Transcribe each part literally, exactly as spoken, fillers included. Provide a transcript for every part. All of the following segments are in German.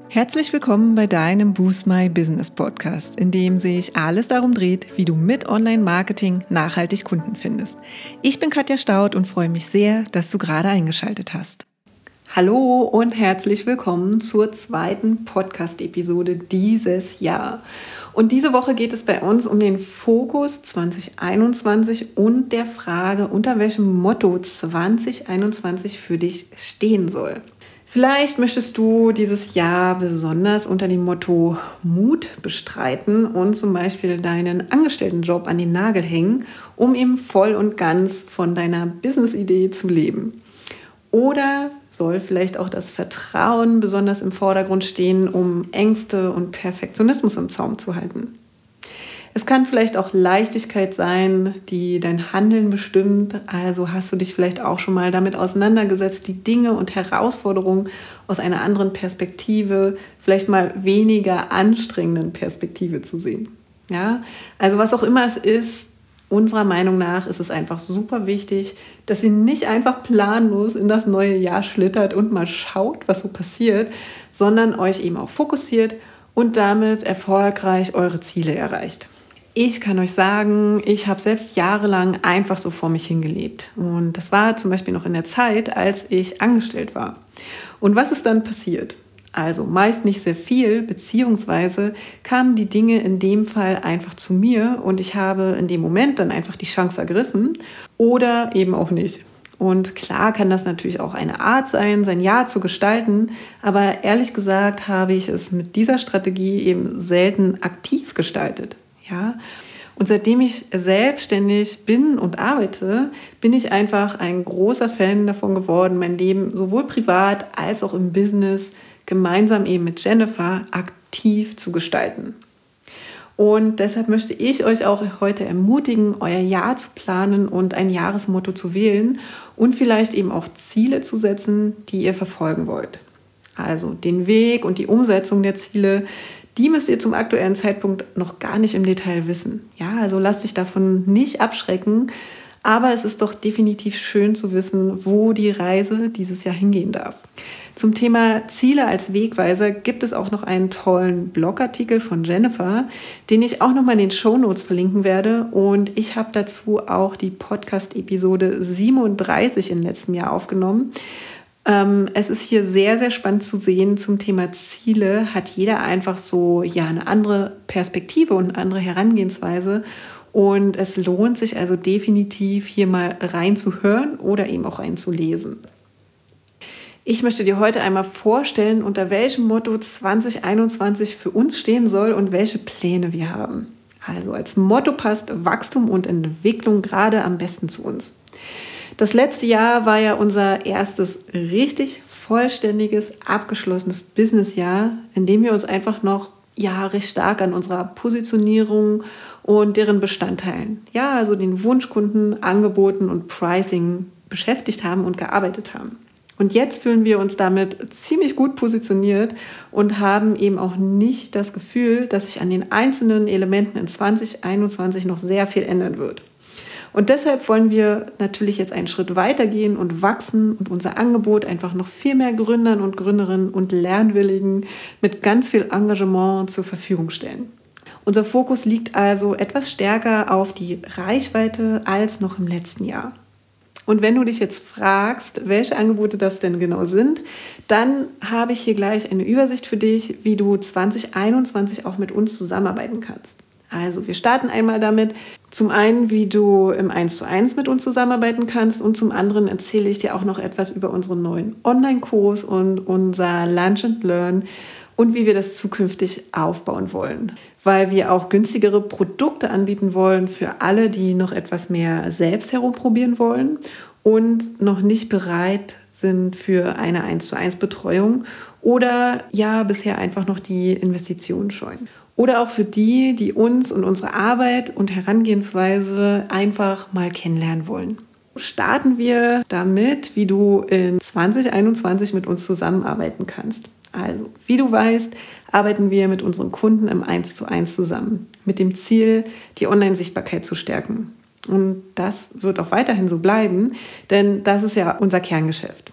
Herzlich willkommen bei deinem Boost My Business Podcast, in dem sich alles darum dreht, wie du mit Online-Marketing nachhaltig Kunden findest. Ich bin Katja Staud und freue mich sehr, dass du gerade eingeschaltet hast. Hallo und herzlich willkommen zur zweiten Podcast-Episode dieses Jahr. Und diese Woche geht es bei uns um den Fokus zwanzig einundzwanzig und der Frage, unter welchem Motto zwanzig einundzwanzig für dich stehen soll. Vielleicht möchtest du dieses Jahr besonders unter dem Motto Mut bestreiten und zum Beispiel deinen Angestelltenjob an den Nagel hängen, um eben voll und ganz von deiner Business-Idee zu leben. Oder soll vielleicht auch das Vertrauen besonders im Vordergrund stehen, um Ängste und Perfektionismus im Zaum zu halten. Es kann vielleicht auch Leichtigkeit sein, die dein Handeln bestimmt. Also hast du dich vielleicht auch schon mal damit auseinandergesetzt, die Dinge und Herausforderungen aus einer anderen Perspektive, vielleicht mal weniger anstrengenden Perspektive zu sehen. Ja, also was auch immer es ist, unserer Meinung nach ist es einfach super wichtig, dass ihr nicht einfach planlos in das neue Jahr schlittert und mal schaut, was so passiert, sondern euch eben auch fokussiert und damit erfolgreich eure Ziele erreicht. Ich kann euch sagen, ich habe selbst jahrelang einfach so vor mich hingelebt. Und das war zum Beispiel noch in der Zeit, als ich angestellt war. Und was ist dann passiert? Also meist nicht sehr viel, beziehungsweise kamen die Dinge in dem Fall einfach zu mir und ich habe in dem Moment dann einfach die Chance ergriffen oder eben auch nicht. Und klar kann das natürlich auch eine Art sein, sein Jahr zu gestalten, aber ehrlich gesagt habe ich es mit dieser Strategie eben selten aktiv gestaltet. Ja? Und seitdem ich selbstständig bin und arbeite, bin ich einfach ein großer Fan davon geworden, mein Leben sowohl privat als auch im Business gemeinsam eben mit Jennifer aktiv zu gestalten. Und deshalb möchte ich euch auch heute ermutigen, euer Jahr zu planen und ein Jahresmotto zu wählen und vielleicht eben auch Ziele zu setzen, die ihr verfolgen wollt. Also den Weg und die Umsetzung der Ziele, die müsst ihr zum aktuellen Zeitpunkt noch gar nicht im Detail wissen. Ja, also lasst dich davon nicht abschrecken, aber es ist doch definitiv schön zu wissen, wo die Reise dieses Jahr hingehen darf. Zum Thema Ziele als Wegweiser gibt es auch noch einen tollen Blogartikel von Jennifer, den ich auch nochmal in den Shownotes verlinken werde. Und ich habe dazu auch die Podcast-Episode siebenunddreißig im letzten Jahr aufgenommen. Ähm, es ist hier sehr, sehr spannend zu sehen. Zum Thema Ziele hat jeder einfach so ja, eine andere Perspektive und eine andere Herangehensweise. Und es lohnt sich also definitiv, hier mal reinzuhören oder eben auch reinzulesen. Ich möchte dir heute einmal vorstellen, unter welchem Motto zwanzig einundzwanzig für uns stehen soll und welche Pläne wir haben. Also als Motto passt Wachstum und Entwicklung gerade am besten zu uns. Das letzte Jahr war ja unser erstes richtig vollständiges, abgeschlossenes Businessjahr, in dem wir uns einfach noch ja, recht stark an unserer Positionierung und deren Bestandteilen, ja, also den Wunschkunden, Angeboten und Pricing beschäftigt haben und gearbeitet haben. Und jetzt fühlen wir uns damit ziemlich gut positioniert und haben eben auch nicht das Gefühl, dass sich an den einzelnen Elementen in zwanzig einundzwanzig noch sehr viel ändern wird. Und deshalb wollen wir natürlich jetzt einen Schritt weitergehen und wachsen und unser Angebot einfach noch viel mehr Gründern und Gründerinnen und Lernwilligen mit ganz viel Engagement zur Verfügung stellen. Unser Fokus liegt also etwas stärker auf die Reichweite als noch im letzten Jahr. Und wenn du dich jetzt fragst, welche Angebote das denn genau sind, dann habe ich hier gleich eine Übersicht für dich, wie du zwanzig einundzwanzig auch mit uns zusammenarbeiten kannst. Also wir starten einmal damit, zum einen, wie du im eins zu eins mit uns zusammenarbeiten kannst und zum anderen erzähle ich dir auch noch etwas über unseren neuen Online-Kurs und unser Lunch and Learn und wie wir das zukünftig aufbauen wollen. Weil wir auch günstigere Produkte anbieten wollen für alle, die noch etwas mehr selbst herumprobieren wollen und noch nicht bereit sind für eine eins zu eins Betreuung oder ja bisher einfach noch die Investitionen scheuen. Oder auch für die, die uns und unsere Arbeit und Herangehensweise einfach mal kennenlernen wollen. Starten wir damit, wie du in zwanzig einundzwanzig mit uns zusammenarbeiten kannst. Also, wie du weißt, arbeiten wir mit unseren Kunden im eins zu eins zusammen, mit dem Ziel, die Online-Sichtbarkeit zu stärken. Und das wird auch weiterhin so bleiben, denn das ist ja unser Kerngeschäft.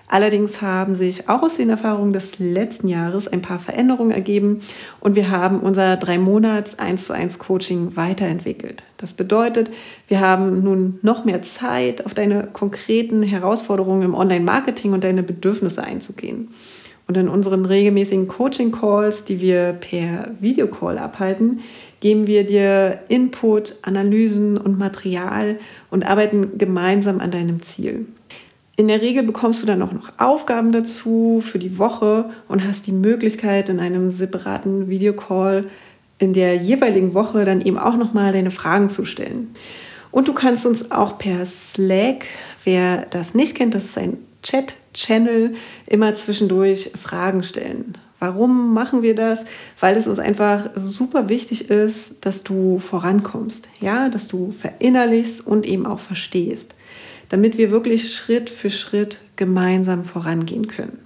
Allerdings haben sich auch aus den Erfahrungen des letzten Jahres ein paar Veränderungen ergeben und wir haben unser drei Monats eins zu eins Coaching weiterentwickelt. Das bedeutet, wir haben nun noch mehr Zeit, auf deine konkreten Herausforderungen im Online-Marketing und deine Bedürfnisse einzugehen. Und in unseren regelmäßigen Coaching-Calls, die wir per Videocall abhalten, geben wir dir Input, Analysen und Material und arbeiten gemeinsam an deinem Ziel. In der Regel bekommst du dann auch noch Aufgaben dazu für die Woche und hast die Möglichkeit, in einem separaten Videocall in der jeweiligen Woche dann eben auch nochmal deine Fragen zu stellen. Und du kannst uns auch per Slack, wer das nicht kennt, das ist ein Chat-Channel, immer zwischendurch Fragen stellen. Warum machen wir das? Weil es uns einfach super wichtig ist, dass du vorankommst, ja, dass du verinnerlichst und eben auch verstehst, damit wir wirklich Schritt für Schritt gemeinsam vorangehen können.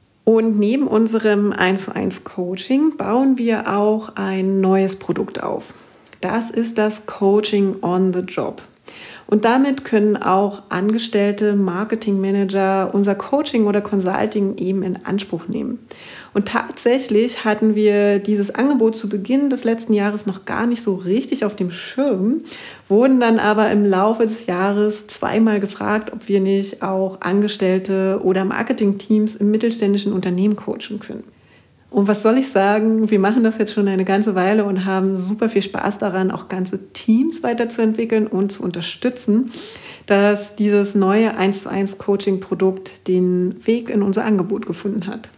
Und neben unserem eins zu eins Coaching bauen wir auch ein neues Produkt auf. Das ist das Coaching on the Job. Und damit können auch angestellte Marketingmanager unser Coaching oder Consulting eben in Anspruch nehmen. Und tatsächlich hatten wir dieses Angebot zu Beginn des letzten Jahres noch gar nicht so richtig auf dem Schirm, wurden dann aber im Laufe des Jahres zweimal gefragt, ob wir nicht auch Angestellte oder Marketingteams im mittelständischen Unternehmen coachen können. Und was soll ich sagen, wir machen das jetzt schon eine ganze Weile und haben super viel Spaß daran, auch ganze Teams weiterzuentwickeln und zu unterstützen, dass dieses neue eins zu eins Coaching-Produkt den Weg in unser Angebot gefunden hat.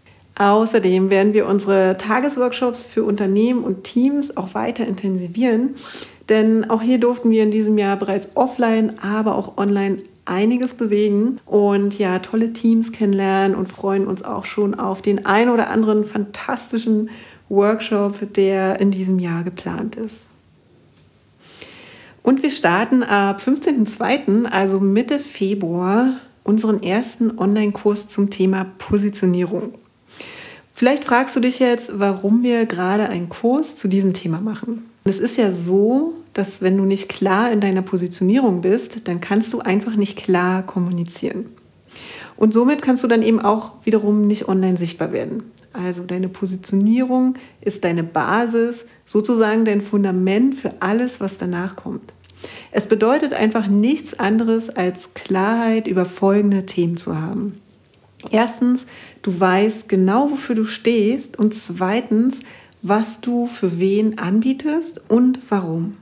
Außerdem werden wir unsere Tagesworkshops für Unternehmen und Teams auch weiter intensivieren, denn auch hier durften wir in diesem Jahr bereits offline, aber auch online einiges bewegen und ja, tolle Teams kennenlernen und freuen uns auch schon auf den ein oder anderen fantastischen Workshop, der in diesem Jahr geplant ist. Und wir starten ab fünfzehnten zweiten, also Mitte Februar, unseren ersten Online-Kurs zum Thema Positionierung. Vielleicht fragst du dich jetzt, warum wir gerade einen Kurs zu diesem Thema machen. Es ist ja so, dass wenn du nicht klar in deiner Positionierung bist, dann kannst du einfach nicht klar kommunizieren. Und somit kannst du dann eben auch wiederum nicht online sichtbar werden. Also deine Positionierung ist deine Basis, sozusagen dein Fundament für alles, was danach kommt. Es bedeutet einfach nichts anderes, als Klarheit über folgende Themen zu haben. Erstens, du weißt genau, wofür du stehst, und zweitens, was du für wen anbietest und warum.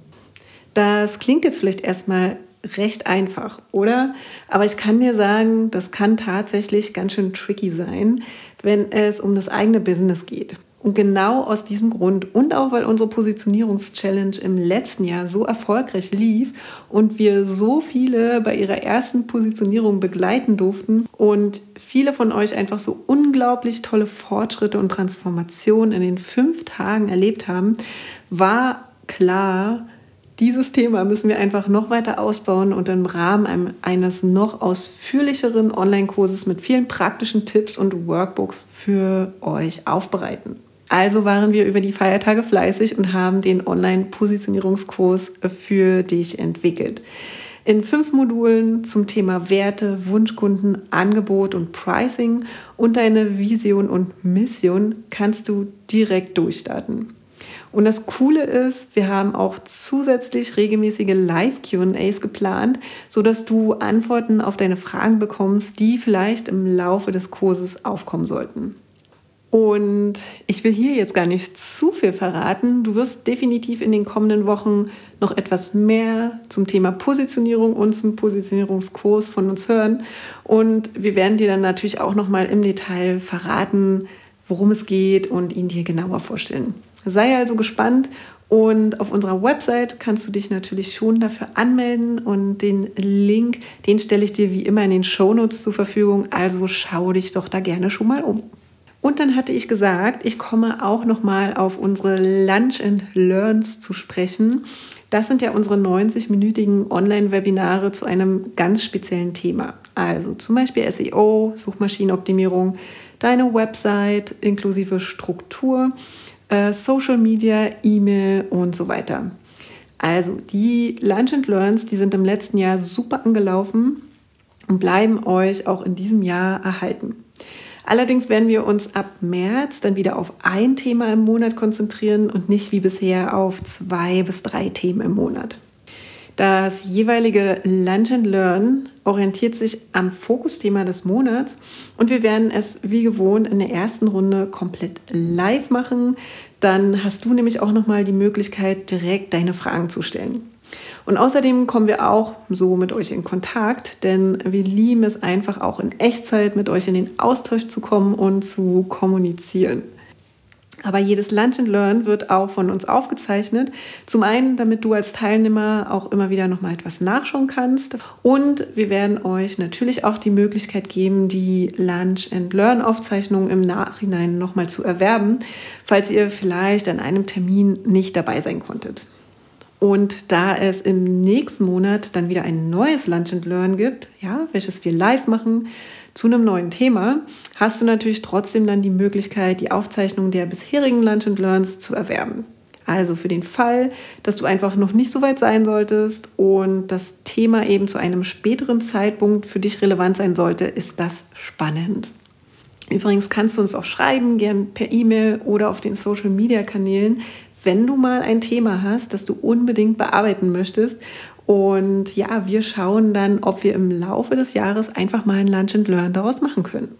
Das klingt jetzt vielleicht erstmal recht einfach, oder? Aber ich kann dir sagen, das kann tatsächlich ganz schön tricky sein, wenn es um das eigene Business geht. Und genau aus diesem Grund und auch, weil unsere Positionierungs-Challenge im letzten Jahr so erfolgreich lief und wir so viele bei ihrer ersten Positionierung begleiten durften und viele von euch einfach so unglaublich tolle Fortschritte und Transformationen in den fünf Tagen erlebt haben, war klar, dieses Thema müssen wir einfach noch weiter ausbauen und im Rahmen eines noch ausführlicheren Online-Kurses mit vielen praktischen Tipps und Workbooks für euch aufbereiten. Also waren wir über die Feiertage fleißig und haben den Online-Positionierungskurs für dich entwickelt. In fünf Modulen zum Thema Werte, Wunschkunden, Angebot und Pricing und deine Vision und Mission kannst du direkt durchstarten. Und das Coole ist, wir haben auch zusätzlich regelmäßige Live-Q und A's geplant, sodass du Antworten auf deine Fragen bekommst, die vielleicht im Laufe des Kurses aufkommen sollten. Und ich will hier jetzt gar nicht zu viel verraten. Du wirst definitiv in den kommenden Wochen noch etwas mehr zum Thema Positionierung und zum Positionierungskurs von uns hören. Und wir werden dir dann natürlich auch noch mal im Detail verraten, worum es geht und ihn dir genauer vorstellen. Sei also gespannt und auf unserer Website kannst du dich natürlich schon dafür anmelden und den Link, den stelle ich dir wie immer in den Shownotes zur Verfügung, also schau dich doch da gerne schon mal um. Und dann hatte ich gesagt, ich komme auch nochmal auf unsere Lunch and Learns zu sprechen. Das sind ja unsere neunzig-minütigen Online-Webinare zu einem ganz speziellen Thema. Also zum Beispiel S E O, Suchmaschinenoptimierung, deine Website inklusive Struktur, äh, Social Media, E-Mail und so weiter. Also die Lunch and Learns, die sind im letzten Jahr super angelaufen. und bleiben euch auch in diesem Jahr erhalten. Allerdings werden wir uns ab März dann wieder auf ein Thema im Monat konzentrieren und nicht wie bisher auf zwei bis drei Themen im Monat. Das jeweilige Lunch and Learn orientiert sich am Fokusthema des Monats und wir werden es wie gewohnt in der ersten Runde komplett live machen. Dann hast du nämlich auch nochmal die Möglichkeit, direkt deine Fragen zu stellen. Und außerdem kommen wir auch so mit euch in Kontakt, denn wir lieben es einfach auch in Echtzeit mit euch in den Austausch zu kommen und zu kommunizieren. Aber jedes Lunch and Learn wird auch von uns aufgezeichnet. Zum einen, damit du als Teilnehmer auch immer wieder noch mal etwas nachschauen kannst. Und wir werden euch natürlich auch die Möglichkeit geben, die Lunch and Learn Aufzeichnung im Nachhinein noch mal zu erwerben, falls ihr vielleicht an einem Termin nicht dabei sein konntet. Und da es im nächsten Monat dann wieder ein neues Lunch and Learn gibt, ja, welches wir live machen, zu einem neuen Thema, hast du natürlich trotzdem dann die Möglichkeit, die Aufzeichnung der bisherigen Lunch and Learns zu erwerben. Also für den Fall, dass du einfach noch nicht so weit sein solltest und das Thema eben zu einem späteren Zeitpunkt für dich relevant sein sollte, ist das spannend. Übrigens kannst du uns auch schreiben, gern per E-Mail oder auf den Social-Media-Kanälen, wenn du mal ein Thema hast, das du unbedingt bearbeiten möchtest. Und ja, wir schauen dann, ob wir im Laufe des Jahres einfach mal ein Lunch and Learn daraus machen können.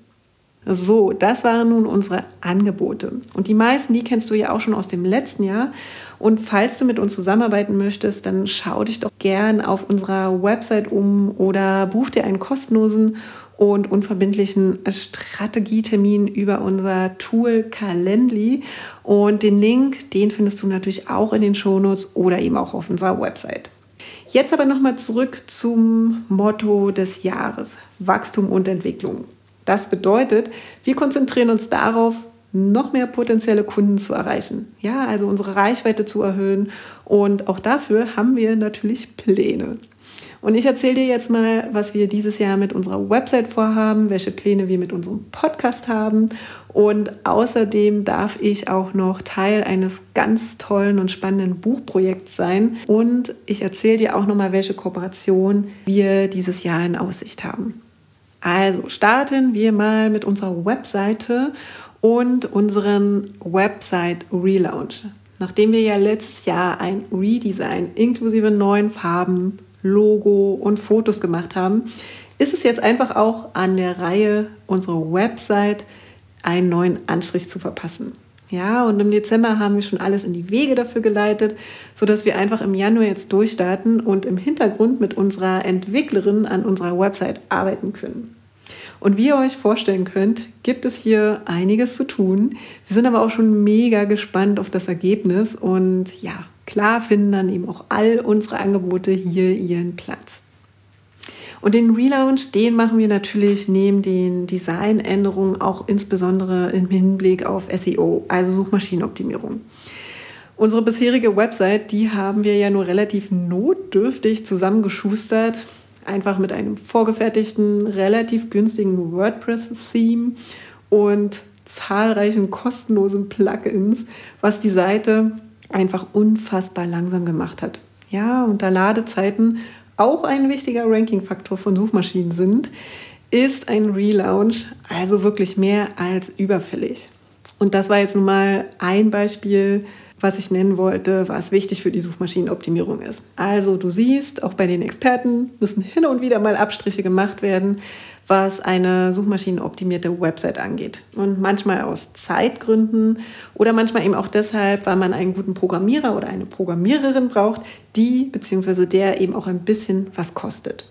So, das waren nun unsere Angebote. Und die meisten, die kennst du ja auch schon aus dem letzten Jahr. Und falls du mit uns zusammenarbeiten möchtest, dann schau dich doch gern auf unserer Website um oder buch dir einen kostenlosen und unverbindlichen Strategietermin über unser Tool Calendly. Und den Link, den findest du natürlich auch in den Shownotes oder eben auch auf unserer Website. Jetzt aber nochmal zurück zum Motto des Jahres: Wachstum und Entwicklung. Das bedeutet, wir konzentrieren uns darauf, noch mehr potenzielle Kunden zu erreichen. Ja, also unsere Reichweite zu erhöhen. Und auch dafür haben wir natürlich Pläne. Und ich erzähle dir jetzt mal, was wir dieses Jahr mit unserer Website vorhaben, welche Pläne wir mit unserem Podcast haben. Und außerdem darf ich auch noch Teil eines ganz tollen und spannenden Buchprojekts sein. Und ich erzähle dir auch nochmal, welche Kooperation wir dieses Jahr in Aussicht haben. Also starten wir mal mit unserer Webseite und unseren Website-Relaunch. Nachdem wir ja letztes Jahr ein Redesign inklusive neuen Farben, Logo und Fotos gemacht haben, ist es jetzt einfach auch an der Reihe, unsere Website einen neuen Anstrich zu verpassen. Ja, und im Dezember haben wir schon alles in die Wege dafür geleitet, sodass wir einfach im Januar jetzt durchstarten und im Hintergrund mit unserer Entwicklerin an unserer Website arbeiten können. Und wie ihr euch vorstellen könnt, gibt es hier einiges zu tun. Wir sind aber auch schon mega gespannt auf das Ergebnis und ja, klar finden dann eben auch all unsere Angebote hier ihren Platz. Und den Relaunch, den machen wir natürlich neben den Designänderungen auch insbesondere im Hinblick auf S E O, also Suchmaschinenoptimierung. Unsere bisherige Website, die haben wir ja nur relativ notdürftig zusammengeschustert, einfach mit einem vorgefertigten, relativ günstigen WordPress-Theme und zahlreichen kostenlosen Plugins, was die Seite einfach unfassbar langsam gemacht hat. Ja, und da Ladezeiten auch ein wichtiger Ranking-Faktor von Suchmaschinen sind, ist ein Relaunch also wirklich mehr als überfällig. Und das war jetzt nun mal ein Beispiel, was ich nennen wollte, was wichtig für die Suchmaschinenoptimierung ist. Also du siehst, auch bei den Experten müssen hin und wieder mal Abstriche gemacht werden, was eine suchmaschinenoptimierte Website angeht. Und manchmal aus Zeitgründen oder manchmal eben auch deshalb, weil man einen guten Programmierer oder eine Programmiererin braucht, die bzw. der eben auch ein bisschen was kostet.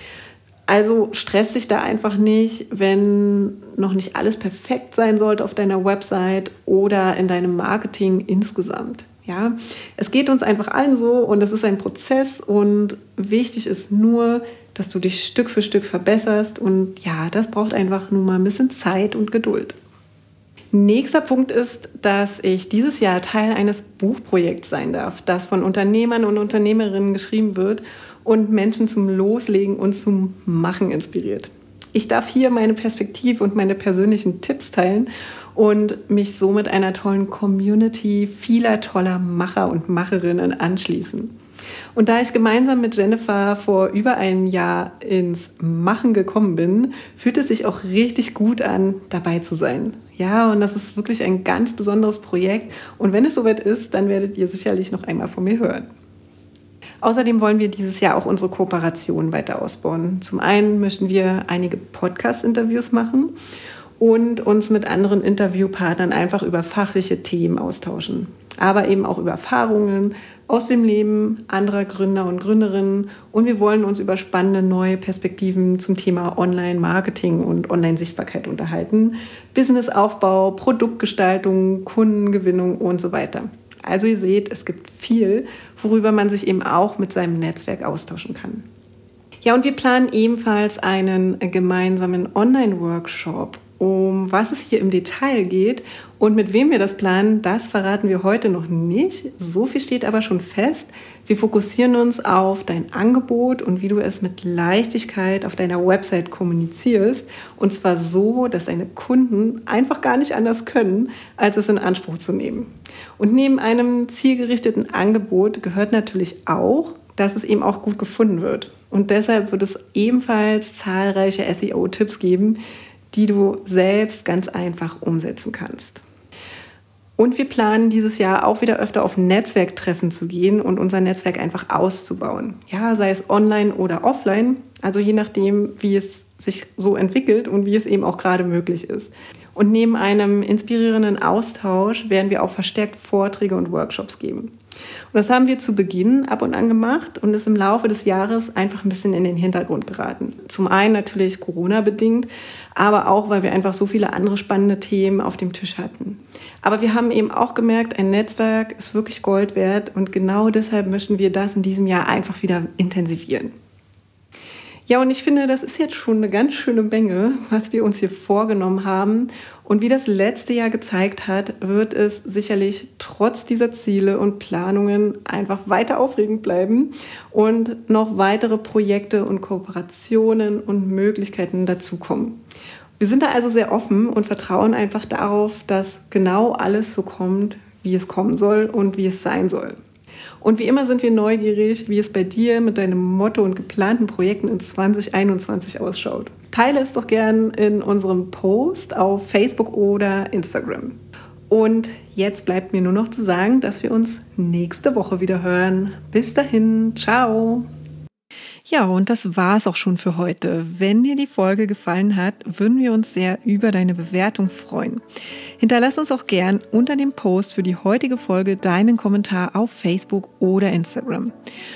Also stress dich da einfach nicht, wenn noch nicht alles perfekt sein sollte auf deiner Website oder in deinem Marketing insgesamt. Ja, es geht uns einfach allen so und es ist ein Prozess und wichtig ist nur, dass du dich Stück für Stück verbesserst und ja, das braucht einfach nur mal ein bisschen Zeit und Geduld. Nächster Punkt ist, dass ich dieses Jahr Teil eines Buchprojekts sein darf, das von Unternehmern und Unternehmerinnen geschrieben wird und Menschen zum Loslegen und zum Machen inspiriert. Ich darf hier meine Perspektive und meine persönlichen Tipps teilen und mich somit einer tollen Community vieler toller Macher und Macherinnen anschließen. Und da ich gemeinsam mit Jennifer vor über einem Jahr ins Machen gekommen bin, fühlt es sich auch richtig gut an, dabei zu sein. Ja, und das ist wirklich ein ganz besonderes Projekt. Und wenn es soweit ist, dann werdet ihr sicherlich noch einmal von mir hören. Außerdem wollen wir dieses Jahr auch unsere Kooperation weiter ausbauen. Zum einen möchten wir einige Podcast-Interviews machen und uns mit anderen Interviewpartnern einfach über fachliche Themen austauschen. Aber eben auch über Erfahrungen aus dem Leben anderer Gründer und Gründerinnen. Und wir wollen uns über spannende neue Perspektiven zum Thema Online-Marketing und Online-Sichtbarkeit unterhalten. Businessaufbau, Produktgestaltung, Kundengewinnung und so weiter. Also ihr seht, es gibt viel, worüber man sich eben auch mit seinem Netzwerk austauschen kann. Ja, und wir planen ebenfalls einen gemeinsamen Online-Workshop. Um was es hier im Detail geht und mit wem wir das planen, das verraten wir heute noch nicht. So viel steht aber schon fest. Wir fokussieren uns auf dein Angebot und wie du es mit Leichtigkeit auf deiner Website kommunizierst. Und zwar so, dass deine Kunden einfach gar nicht anders können, als es in Anspruch zu nehmen. Und neben einem zielgerichteten Angebot gehört natürlich auch, dass es eben auch gut gefunden wird. Und deshalb wird es ebenfalls zahlreiche S E O-Tipps geben, die du selbst ganz einfach umsetzen kannst. Und wir planen dieses Jahr auch wieder öfter auf Netzwerktreffen zu gehen und unser Netzwerk einfach auszubauen. Ja, sei es online oder offline, also je nachdem, wie es sich so entwickelt und wie es eben auch gerade möglich ist. Und neben einem inspirierenden Austausch werden wir auch verstärkt Vorträge und Workshops geben. Und das haben wir zu Beginn ab und an gemacht und ist im Laufe des Jahres einfach ein bisschen in den Hintergrund geraten. Zum einen natürlich Corona-bedingt, aber auch, weil wir einfach so viele andere spannende Themen auf dem Tisch hatten. Aber wir haben eben auch gemerkt, ein Netzwerk ist wirklich Gold wert und genau deshalb möchten wir das in diesem Jahr einfach wieder intensivieren. Ja, und ich finde, das ist jetzt schon eine ganz schöne Menge, was wir uns hier vorgenommen haben. Und wie das letzte Jahr gezeigt hat, wird es sicherlich trotz dieser Ziele und Planungen einfach weiter aufregend bleiben und noch weitere Projekte und Kooperationen und Möglichkeiten dazukommen. Wir sind da also sehr offen und vertrauen einfach darauf, dass genau alles so kommt, wie es kommen soll und wie es sein soll. Und wie immer sind wir neugierig, wie es bei dir mit deinem Motto und geplanten Projekten in zwanzig einundzwanzig ausschaut. Teile es doch gern in unserem Post auf Facebook oder Instagram. Und jetzt bleibt mir nur noch zu sagen, dass wir uns nächste Woche wieder hören. Bis dahin, ciao! Ja, und das war's auch schon für heute. Wenn dir die Folge gefallen hat, würden wir uns sehr über deine Bewertung freuen. Hinterlass uns auch gern unter dem Post für die heutige Folge deinen Kommentar auf Facebook oder Instagram.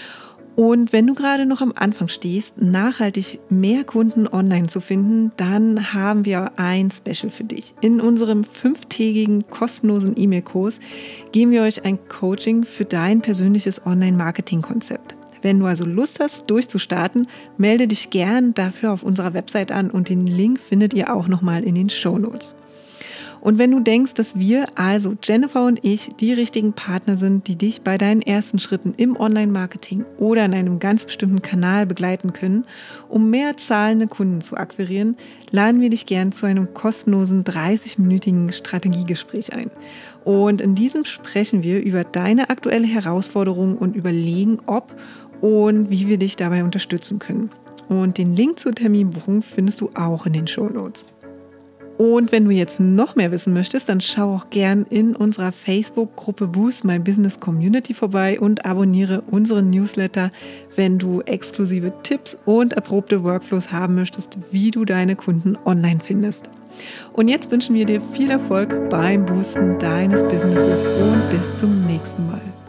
Und wenn du gerade noch am Anfang stehst, nachhaltig mehr Kunden online zu finden, dann haben wir ein Special für dich. In unserem fünftägigen kostenlosen E-Mail-Kurs geben wir euch ein Coaching für dein persönliches Online-Marketing-Konzept. Wenn du also Lust hast, durchzustarten, melde dich gern dafür auf unserer Website an und den Link findet ihr auch nochmal in den Shownotes. Und wenn du denkst, dass wir, also Jennifer und ich, die richtigen Partner sind, die dich bei deinen ersten Schritten im Online-Marketing oder in einem ganz bestimmten Kanal begleiten können, um mehr zahlende Kunden zu akquirieren, laden wir dich gern zu einem kostenlosen dreißig-minütigen Strategiegespräch ein. Und in diesem sprechen wir über deine aktuelle Herausforderung und überlegen, ob und wie wir dich dabei unterstützen können. Und den Link zur Terminbuchung findest du auch in den Shownotes. Und wenn du jetzt noch mehr wissen möchtest, dann schau auch gern in unserer Facebook-Gruppe Boost My Business Community vorbei und abonniere unseren Newsletter, wenn du exklusive Tipps und erprobte Workflows haben möchtest, wie du deine Kunden online findest. Und jetzt wünschen wir dir viel Erfolg beim Boosten deines Businesses und bis zum nächsten Mal.